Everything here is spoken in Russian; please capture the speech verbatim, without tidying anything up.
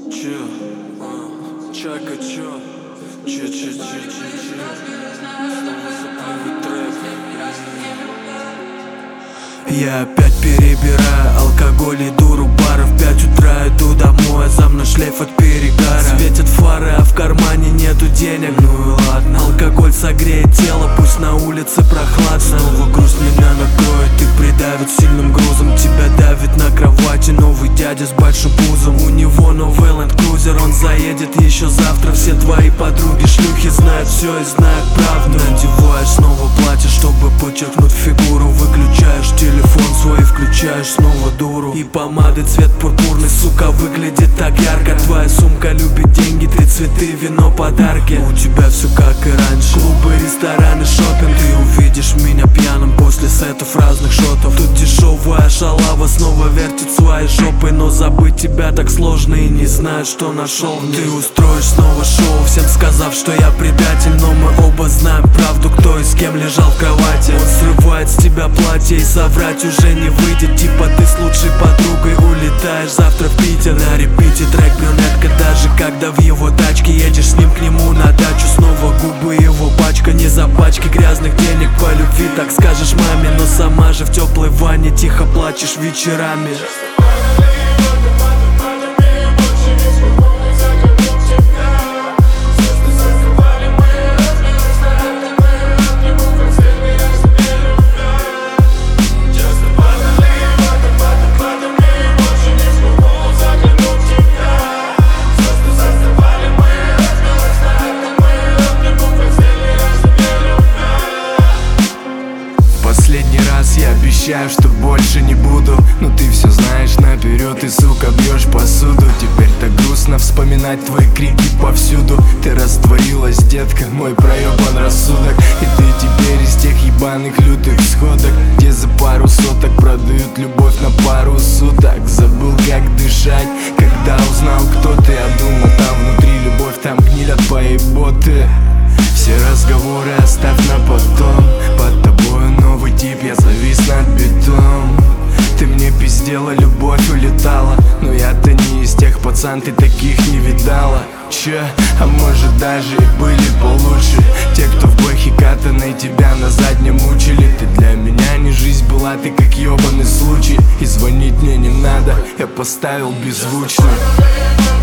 Че, а, чайка, чё? Че, че, че, че, че? Снова заплывет трек. Я опять перебираю алкоголь и дуру бара. В пять утра иду домой, а за мной шлейф от перегара. Светят фары, а в кармане нету денег. Ну и ладно, алкоголь согреет тело, пусть на улице прохладно. Снова грусть меня накроет и придавит сильным грузом. Тебя давит на кровати новый дядя с большим пузом. У него новый Land Cruiser, он заедет еще завтра. Все твои подруги шлюхи знают все и знают правду. Надеваешь снова платье, чтобы подчеркнуть фигуру. Выключаешь телефон свой, включаешь снова дуру. И помады цвет пурпурный, сука, выглядит так ярко. Твоя сумка любит деньги, три цветы, вино, подарки. У тебя все как и раньше, клубы, рестораны, шопинг. Ты увидишь меня пьяным после сетов разных шотов. Тут дешевая шалава снова вертит своей жопой. Но забыть тебя так сложно и не знаю, что нашел. Ты устроишь снова шоу, всем сказав, что я предатель. Но мы оба знаем правду, кто и с кем лежал в кровати. Он срывает с тебя платье и соврать уже не выйдет. Типа ты с лучшей подругой улетаешь завтра в Питер. На репите трек брюнетка, даже когда в его тачке едешь с ним к нему на дачу. Снова губы его пачка, не за пачки грязных денег. По любви так скажешь маме, но сама же в теплой ванне тихо плачешь вечерами. Последний раз я обещаю, что больше не буду. Но ты все знаешь наперед и, сука, бьешь посуду. Теперь так грустно вспоминать твои крики повсюду. Ты растворилась, детка, мой проебан рассудок. И ты теперь из тех ебаных лютых сходок, где за пару соток продают любовь на пару суток. Забыл, как дышать, когда узнал, кто ты. Я думал, там внутри любовь, там гнилят поеботы. Все разговоры оставь на потом. Под тобой новый тип, я завис над бетом. Ты мне пиздела, любовь улетала. Но я-то не из тех пацан, ты таких не видала. Че, а может даже и были получше те, кто в бэхе катаной тебя на заднем мучили. Ты для меня не жизнь была, ты как ебаный случай. И звонить мне не надо, я поставил беззвучно.